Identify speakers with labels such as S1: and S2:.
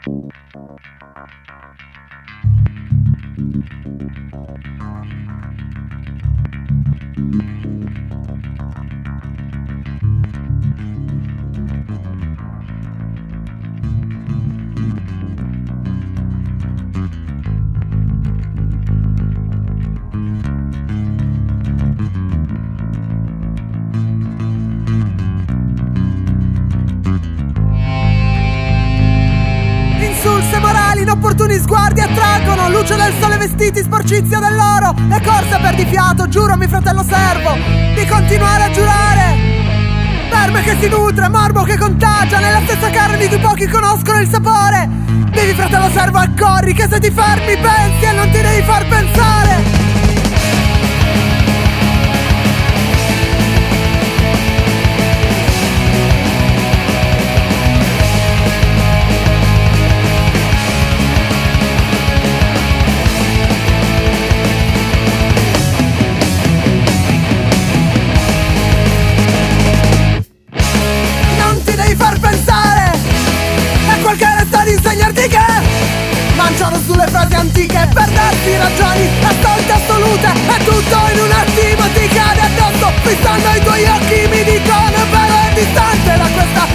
S1: Insulse morali, inopportuni sguardi attraggono, luce del sole, vestiti, sporcizia dell'oro, le corse perdi fiato, giurami fratello servo di continuare a giurare. Verme che si nutre, morbo che contagia, nella stessa carne di cui pochi conoscono il sapore. Devi fratello servo accorri, che se ti fermi pensi e non ti devi far pensare. Insegnarti che lanciano sulle frasi antiche per darti ragioni assolte assolute, e tutto in un attimo ti cade addosso, fissando i tuoi occhi mi dicono però è distante da questa